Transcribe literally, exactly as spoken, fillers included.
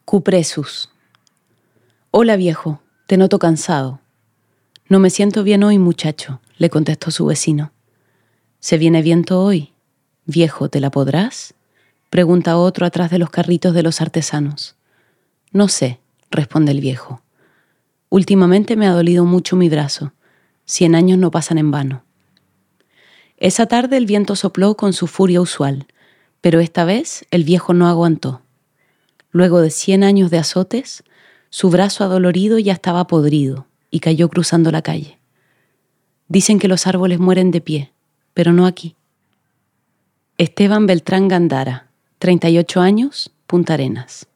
Cupresus. Hola viejo, te noto cansado. No me siento bien hoy, muchacho, le contestó su vecino. ¿Se viene viento hoy? Viejo, ¿te la podrás? Pregunta otro atrás de los carritos de los artesanos. No sé, responde el viejo. Últimamente me ha dolido mucho mi brazo. Cien años no pasan en vano. Esa tarde el viento sopló con su furia usual, pero esta vez el viejo no aguantó. Luego de cien años de azotes, su brazo adolorido ya estaba podrido y cayó cruzando la calle. Dicen que los árboles mueren de pie, pero no aquí. Esteban Beltrán Gandara, treinta y ocho años, Punta Arenas.